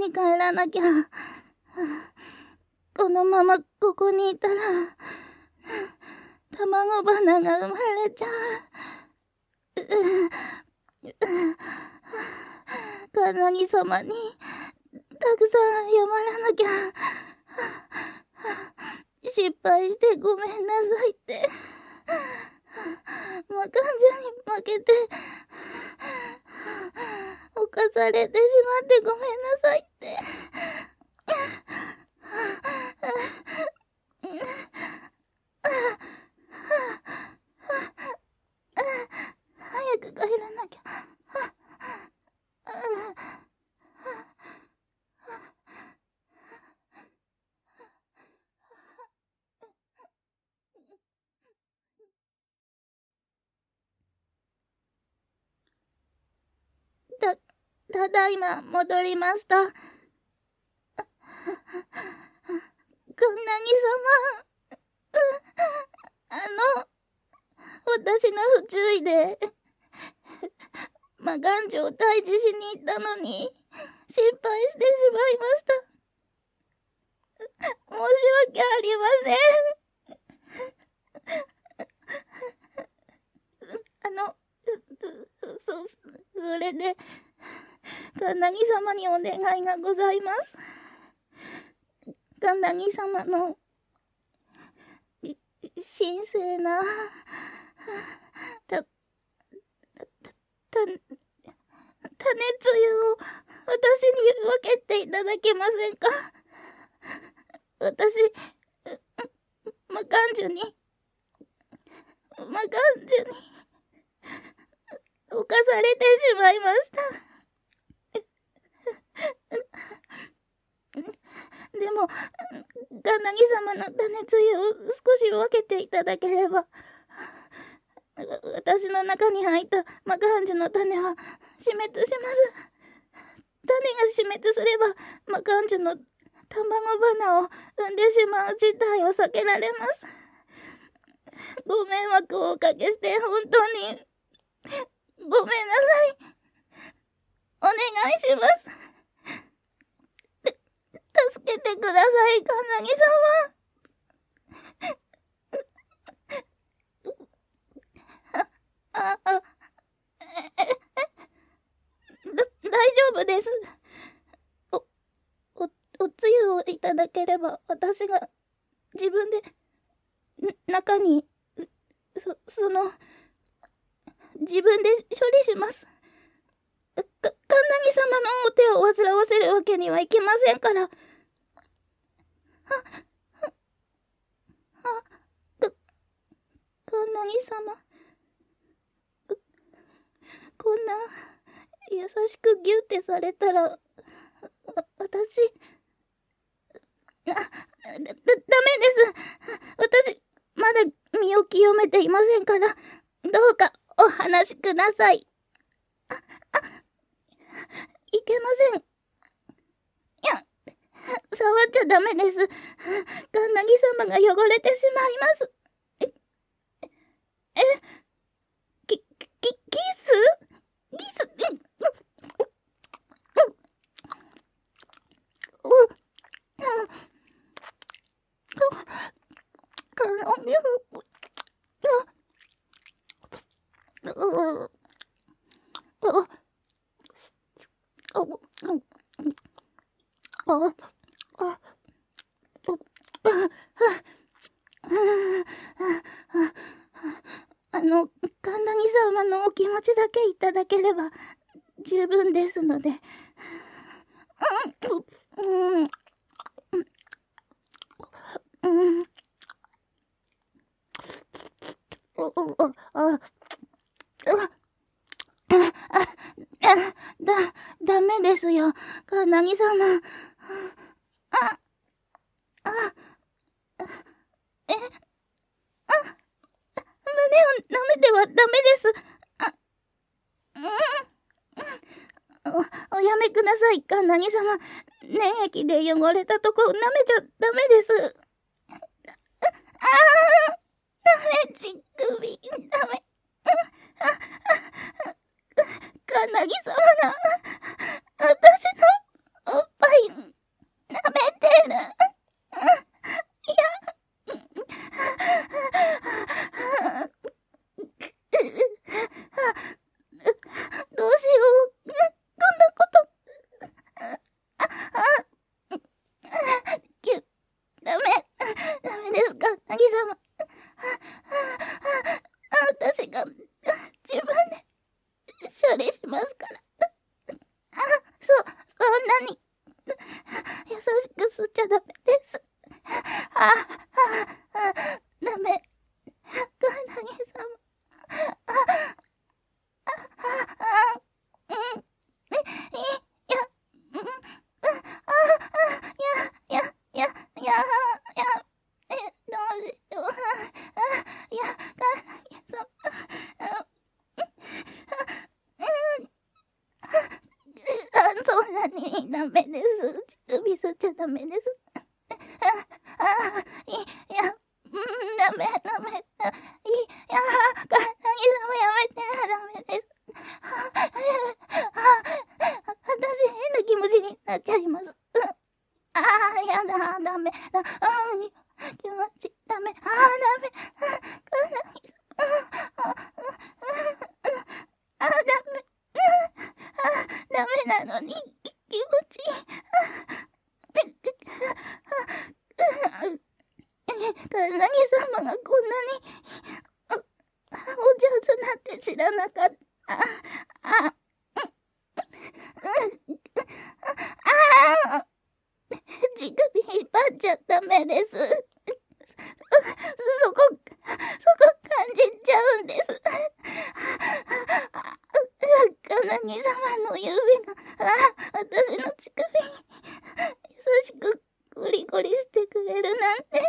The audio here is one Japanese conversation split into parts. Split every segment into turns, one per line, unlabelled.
に帰らなきゃ。このままここにいたら、卵花が生まれちゃう。カナギ様にたくさん謝らなきゃ。失敗してごめんなさいって。魔漢女に負けて、犯されてしまってごめんなさいって。早く帰らなきゃ。ただいま戻りました。カンナギ様。私の不注意で、魔漢女を退治しに行ったのに、失敗してしまいました。申し訳ありません。それで、カンナギ様にお願いがございます。カンナギ様の神聖な種つゆを私に分けていただけませんか？私、魔漢女に侵されてしまいました。でも、カンナギ様の種つゆを少し分けていただければ、私の中に入った魔漢女の種は死滅します。種が死滅すれば、魔漢女の卵花を産んでしまう事態を避けられます。ご迷惑をおかけして本当にごめんなさい。お願いします。助けてください、カンナギ様。大丈夫です。おつゆをいただければ、私が自分で中に自分で処理します。カンナギ様のお手を煩わせるわけにはいきませんから。カンナギ様。こんな優しくギュってされたら、私、ダメです。私、まだ身を清めていませんから、どうかお話しください。いけません。いや、触っちゃダメです。カンナギ様が汚れてしまいます。キスカンナギ様のお気持ちだけいただければ十分ですので。ダメですよ、カンナギ様。胸を舐めてはダメです。おやめください、カンナギ様。粘液で汚れたとこ舐めちゃダメです。ダメ、乳首、ダメ。カンナギ様が、私のおっぱい吸っちゃダメです。ダメ。カーナギ様。どうしよう。カーナギ様。そんなにダメです。乳首吸っちゃダメです。ダメ。カーナギ様やめて。ダメです。私変な気持ちになっちゃいます。やだ、ダメ。気持ち、ダメ。ダメ。ダメなのに、気持ち。カーナギ様がこんなに、お上手なんて知らなかった。乳首引っ張っちゃダメです。そこ感じちゃうんです。カーナギ様の指が、私の乳首に優しくゴリゴリしてくれるなんて。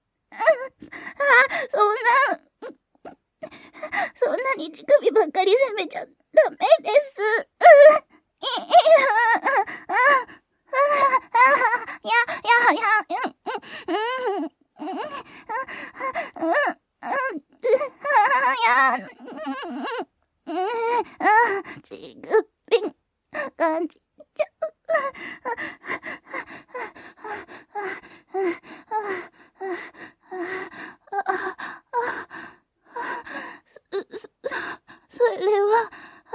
そんなに乳首ばっかり責めちゃダメです。乳首感じちゃう。それは、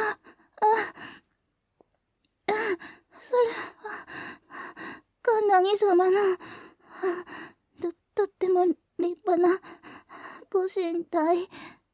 カーナギ様の、とっても立派なご身体。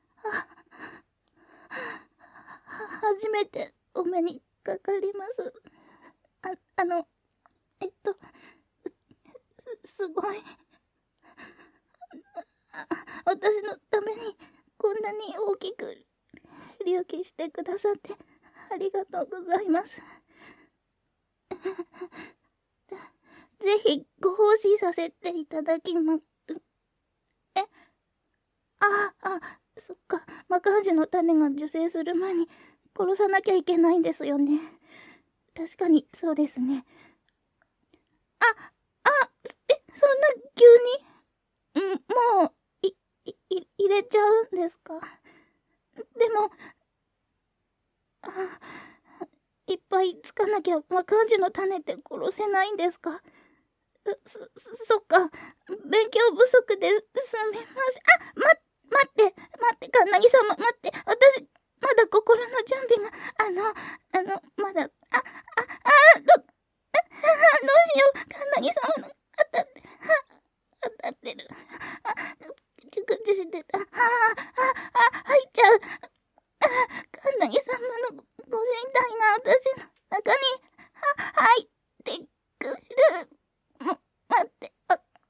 初めてお目にかかります。すごい。私のためにこんなに大きく隆起してくださってありがとうございます。ぜひご奉仕させていただきます。そっか。マカージュの種が受精する前に殺さなきゃいけないんですよね。確かにそうですね。そんな急に、もう、入れちゃうんですか？でも、いっぱいつかなきゃマカージュの種って殺せないんですか？そっか。勉強不足ですみません。待って、カーナギ様、待って。私、まだ心の準備が、まだ、どうしよう。カーナギ様の、当たってる。チクチしてた。入っちゃう。カーナギ様のご身体が私の中に、入ってくる。待って。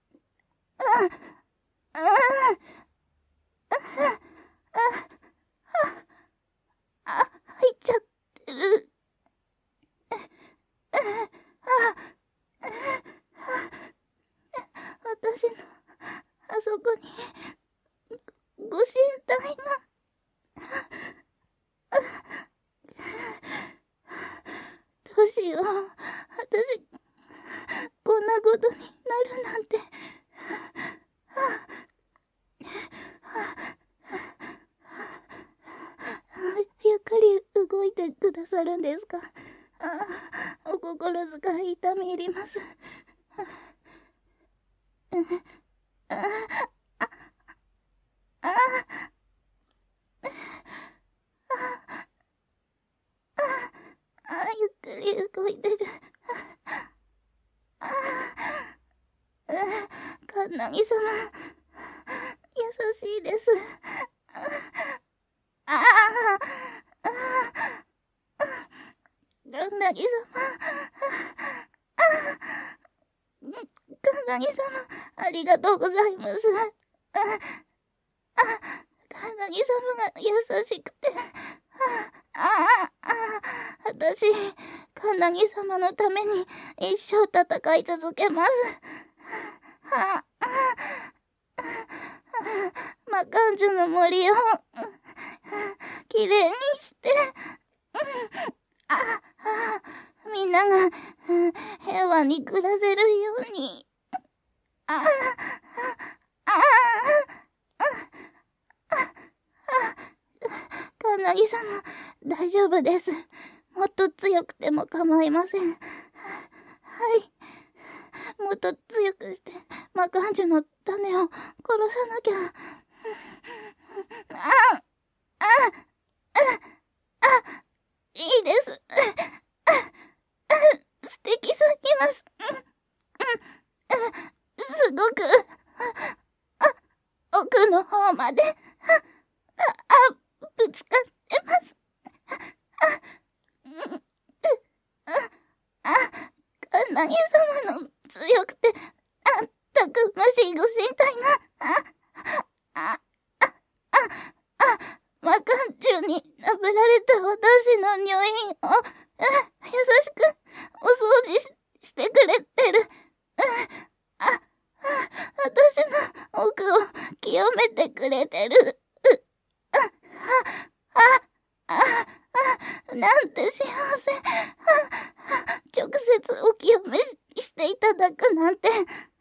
入っちゃってる。私のあそこにご身体がどうしよう。私こんなことになるなんて。ゆっくり動いてくださるんですか？お心遣い痛み入ります。ゆっくり動いてる。カーナギ様、優しいです。カーナギ様、 なぎ様、ありがとうございます。カナギ様が優しくて、私、カナギ様のために一生戦い続けます。魔漢樹の森をきれいにして、みんなが平和に暮らせるように。カナギ様、大丈夫です。もっと強くても構いません。はい。もっと強くして、魔漢樹の種を殺さなきゃ。いいです。素敵すぎます。すごく、奥の方まで、ぶつかってます。カナギ様の強くて、たくましいご神体が、魔漢樹になぶられた私の入院を、優しくお掃除してくれてる。私の奥を清めてくれてる。なんて幸せ。直接お清めしていただくなんて。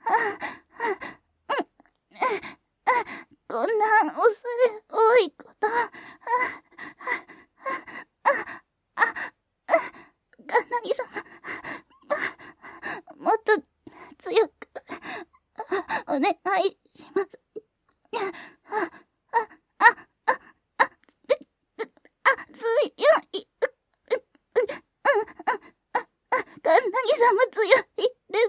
こんな恐れ多いこと。カナギ様、もっと強くお願いします。強い。カナギ様強いです。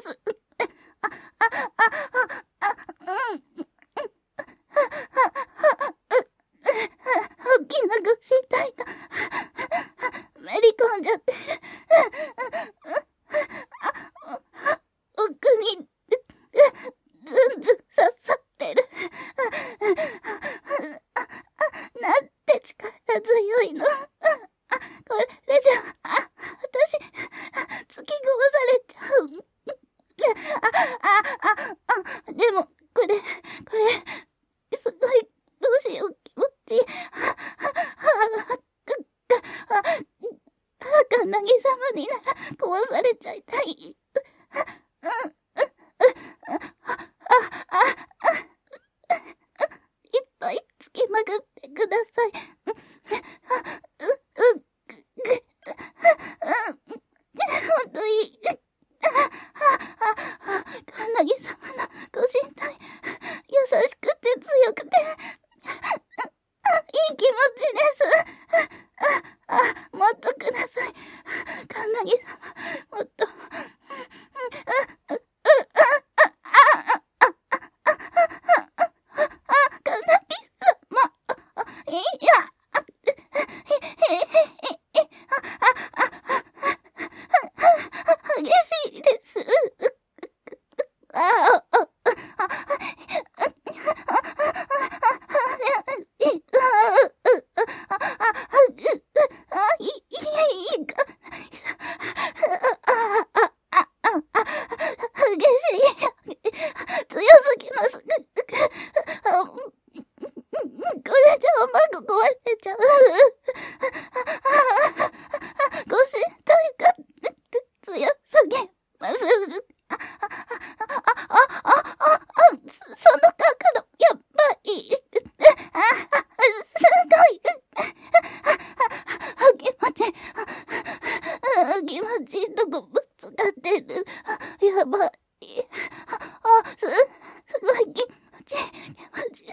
大きなご神体がめり込んじゃってる。奥にずんずん刺さってる。なんて力強いの。これじゃ私突き壊されちゃう。でもこれすごい、どうしよう、気持ちいい。カナギ様になら壊されちゃいたい。いっぱいつきまくってください。ほんといい。カナギ様のご神体、優しくて強くて、いい気持ちです。もっとください。カナギ様、もっと。カナギ様、いや、激しいです。強すぎます。これじゃうまく壊れちゃう。ご神体が強すぎます。その角度、やっぱり。すごい。気持ちいいとこぶつかってる。やばい。すごい気持ちいい。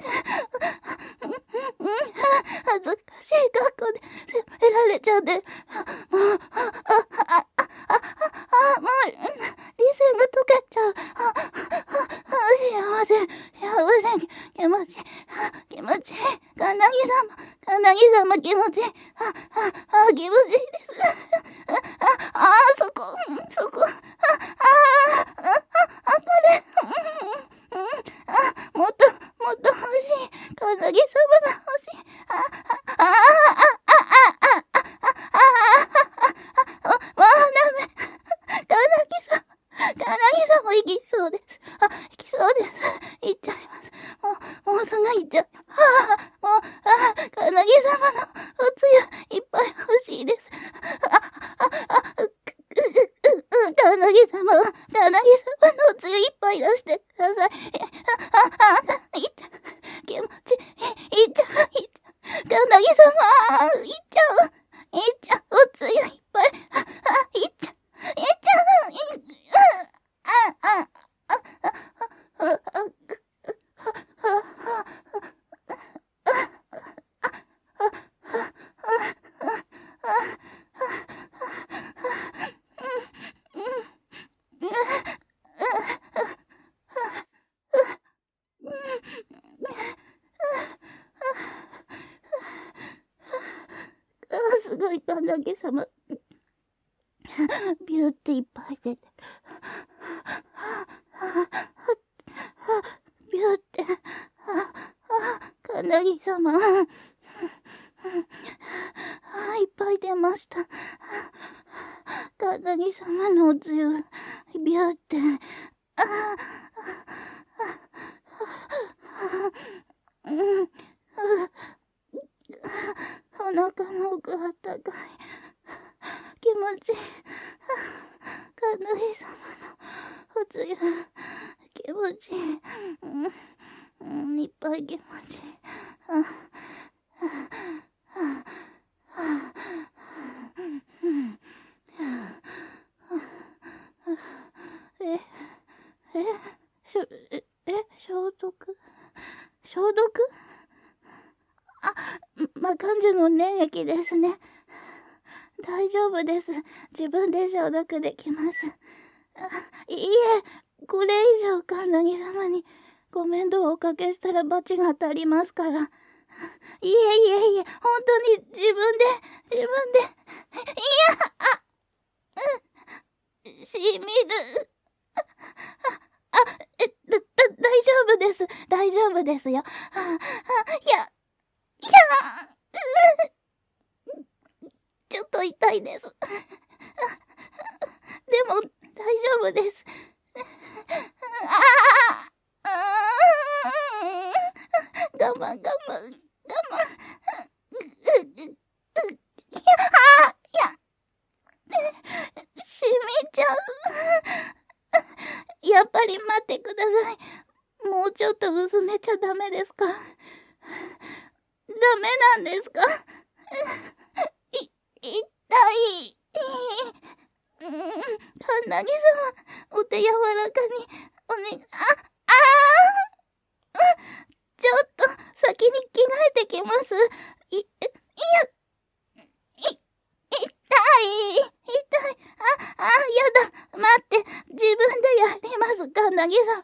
恥ずかしい格好で責められちゃって。もう理性が溶けちゃう。幸せ、気持ちいい。カナギ様気持ちいい。気持ちいいです。そこ。これ。 も行きそうです。行きそうです。行っちゃいます。もうすぐ行っちゃう。カナギ様のおつゆいっぱい欲しいです。カナギ様のおつゆいっぱい出してください。気持ちいっちゃう。カナギ様いっちゃう。おつゆいっぱい。いっちゃう。すごい、カナギ様。ビューっていっぱい出て。ビューって。カナギ様。いっぱい出ました。カナギ様のおつゆ、ビューって。お腹の奥あったかい。気持ちいい。カナギ様のおつゆ、気持ちいい。いっぱい気持ちいい。消毒？魔漢樹の粘液ですね。大丈夫です。自分で消毒できます。いいえ、これ以上カナギ様にご面倒をおかけしたら罰が当たりますから。いえ、本当に自分で。しみる。大丈夫ですよ。ちょっと痛いです。でも、大丈夫です。我慢。しみちゃう。やっぱり待ってください。もうちょっと薄めちゃダメですか？ダメなんですか？痛い。カナギ様、お手柔らかに、ちょっと、先に着替えてきます。痛い。やだ。待って。自分でやります、カナギ様。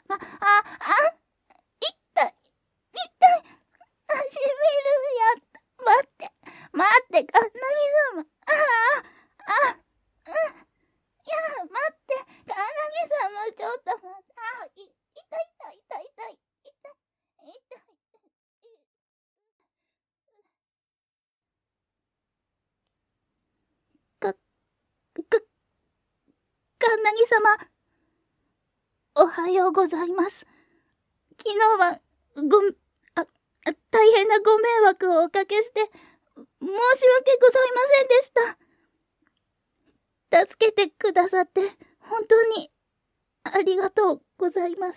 痛い。しみる。やった。待って、カナギ様。待って、カナギ様、ちょっと待って。痛い。カナギ様、おはようございます。昨日は、大変なご迷惑をおかけして、申し訳ございませんでした。助けてくださって、本当に、ありがとうございます。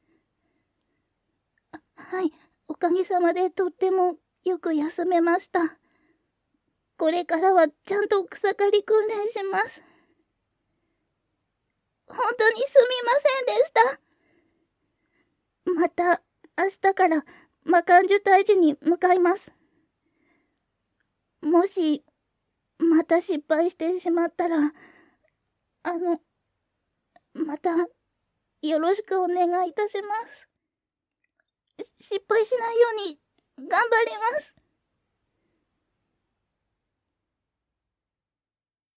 はい、おかげさまでとってもよく休めました。これからはちゃんと草刈り訓練します。本当にすみませんでした。また明日から魔漢樹退治に向かいます。もしまた失敗してしまったら、またよろしくお願いいたします。失敗しないように頑張ります。